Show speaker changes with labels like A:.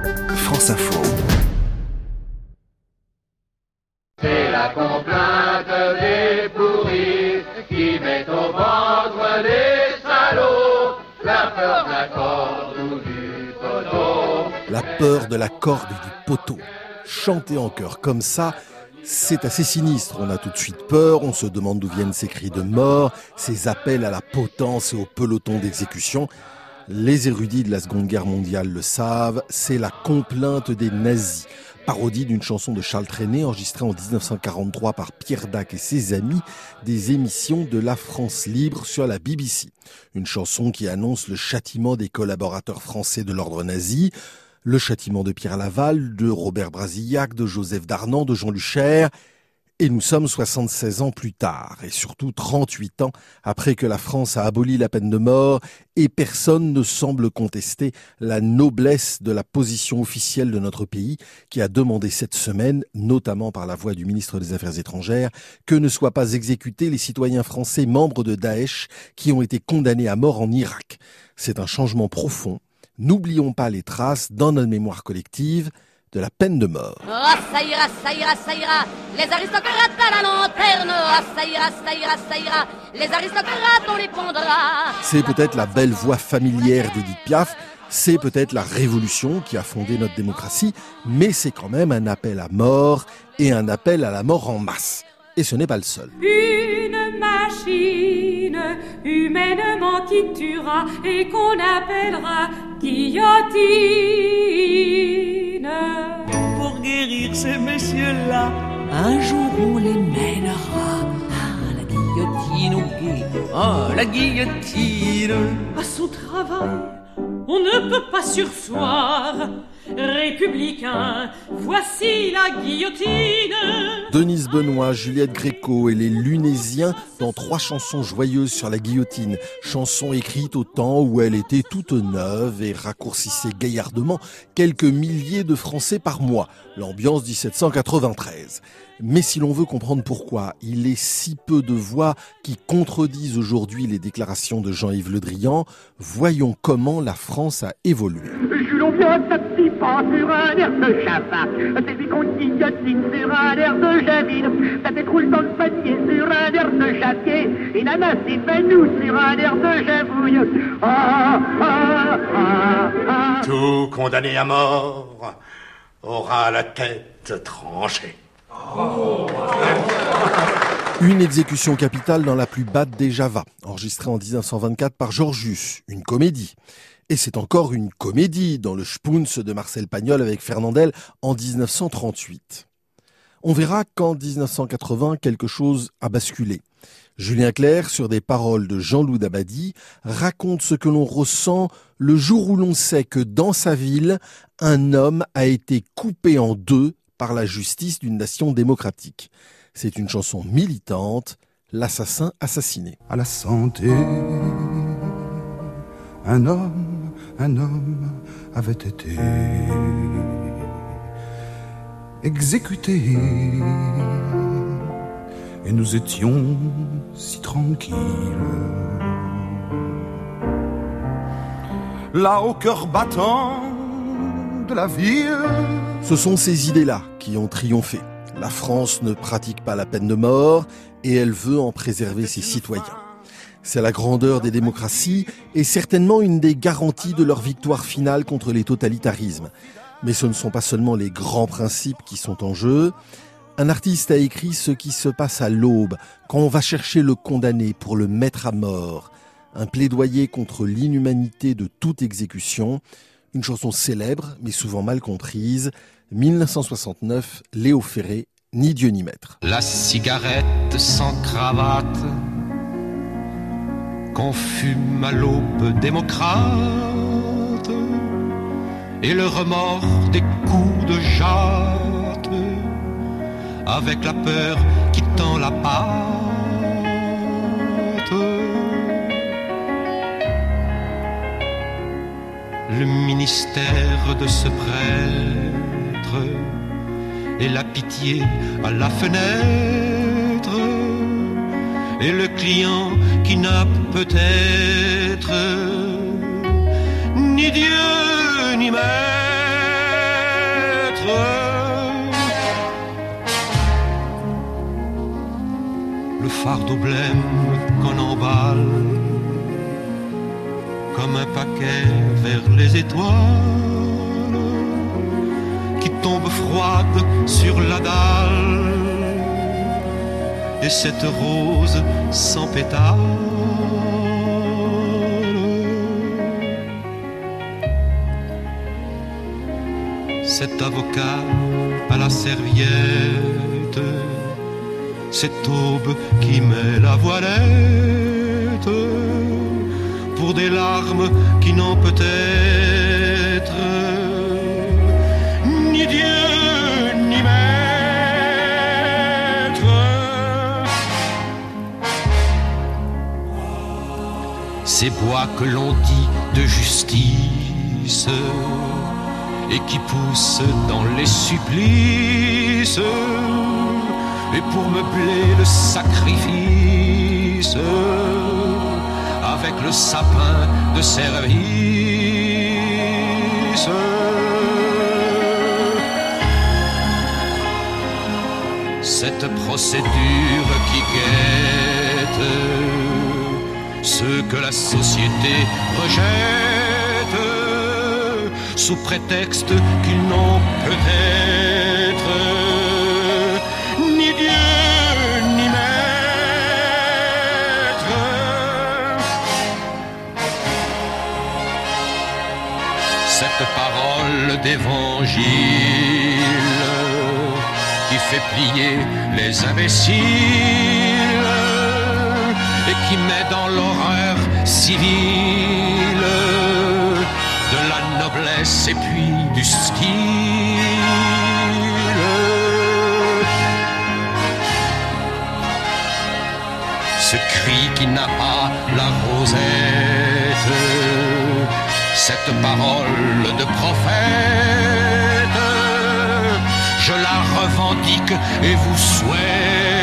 A: France Info.
B: C'est la complainte des pourris qui met au ventre des salauds la peur de la corde ou du poteau.
A: La peur de la corde et du poteau. Chanter en chœur comme ça, c'est assez sinistre. On a tout de suite peur, on se demande d'où viennent ces cris de mort, ces appels à la potence et au peloton d'exécution. Les érudits de la Seconde Guerre mondiale le savent, c'est la complainte des nazis. Parodie d'une chanson de Charles Trenet enregistrée en 1943 par Pierre Dac et ses amis, des émissions de la France libre sur la BBC. Une chanson qui annonce le châtiment des collaborateurs français de l'ordre nazi, le châtiment de Pierre Laval, de Robert Brasillac, de Joseph Darnan, de Jean Luchaire. Et nous sommes 76 ans plus tard, et surtout 38 ans après que la France a aboli la peine de mort, et personne ne semble contester la noblesse de la position officielle de notre pays, qui a demandé cette semaine, notamment par la voix du ministre des Affaires étrangères, que ne soient pas exécutés les citoyens français membres de Daesh qui ont été condamnés à mort en Irak. C'est un changement profond. N'oublions pas les traces dans notre mémoire collective de la peine de mort.
C: Oh, ça ira, ça ira, ça ira, les aristocrates à la lanterne. Oh, ça ira, ça ira, ça ira, les aristocrates on les pondra.
A: C'est peut-être la belle voix familière d'Édith Piaf, c'est peut-être la révolution qui a fondé notre démocratie, mais c'est quand même un appel à mort et un appel à la mort en masse. Et ce n'est pas le seul.
D: Une machine humainement qui tuera et qu'on appellera guillotine.
E: Pour guérir ces messieurs-là, un jour on les mènera à la guillotine, la guillotine.
D: À son travail, on ne peut pas sursoir. Républicain, voici la guillotine.
A: Denise Benoît, Juliette Gréco et les Lunésiens dans 3 chansons joyeuses sur la guillotine. Chansons écrites au temps où elle était toute neuve et raccourcissait gaillardement quelques milliers de Français par mois. L'ambiance 1793. Mais si l'on veut comprendre pourquoi il est si peu de voix qui contredisent aujourd'hui les déclarations de Jean-Yves Le Drian, voyons comment la France a évolué.
F: Julons bien sa petit pas sur un air de chafard. C'est qu'on guillotine sur un air de javine. Ça tête roule dans le panier sur un air de javier. Et Nana s'est fait nous sur un air de javouille. Ah, ah, ah, ah.
B: Tout condamné à mort aura la tête tranchée.
A: Une exécution capitale dans la plus batte des Javas, enregistrée en 1924 par Georgius, une comédie. Et c'est encore une comédie dans le Spoons de Marcel Pagnol avec Fernandel en 1938. On verra qu'en 1980, quelque chose a basculé. Julien Clerc, sur des paroles de Jean-Loup Dabadi, raconte ce que l'on ressent le jour où l'on sait que dans sa ville, un homme a été coupé en deux par la justice d'une nation démocratique. C'est une chanson militante, l'assassin assassiné.
G: À la santé, un homme avait été exécuté et nous étions si tranquilles. Là au cœur battant de la ville.
A: Ce sont ces idées-là qui ont triomphé. La France ne pratique pas la peine de mort et elle veut en préserver ses citoyens. C'est la grandeur des démocraties et certainement une des garanties de leur victoire finale contre les totalitarismes. Mais ce ne sont pas seulement les grands principes qui sont en jeu. Un artiste a écrit ce qui se passe à l'aube, quand on va chercher le condamné pour le mettre à mort. Un plaidoyer contre l'inhumanité de toute exécution. Une chanson célèbre, mais souvent mal comprise. 1969, Léo Ferré, Ni Dieu ni maître.
H: La cigarette sans cravate qu'on fume à l'aube démocrate et le remords des coups de jatte avec la peur qui tend la patte. Le ministère de ce prêtre et la pitié à la fenêtre et le client qui n'a peut-être ni Dieu ni maître. Le fardeau blême qu'on emballe comme un paquet vers les étoiles qui tombe froide sur la dalle, et cette rose sans pétales. Cet avocat à la serviette, cette aube qui met la voilette pour des larmes qui n'ont peut-être ni Dieu ni maître. Ces bois que l'on dit de justice et qui poussent dans les supplices, et pour meubler le sacrifice avec le sapin de service. Cette procédure qui guette ceux que la société rejette sous prétexte qu'ils n'ont peut-être ni Dieu ni maître. Cette parole d'évangile qui fait plier les imbéciles et qui met dans l'horreur civile de la noblesse et puis du style. Ce cri qui n'a pas la rosette, cette parole de prophète, je la revendique et vous souhaite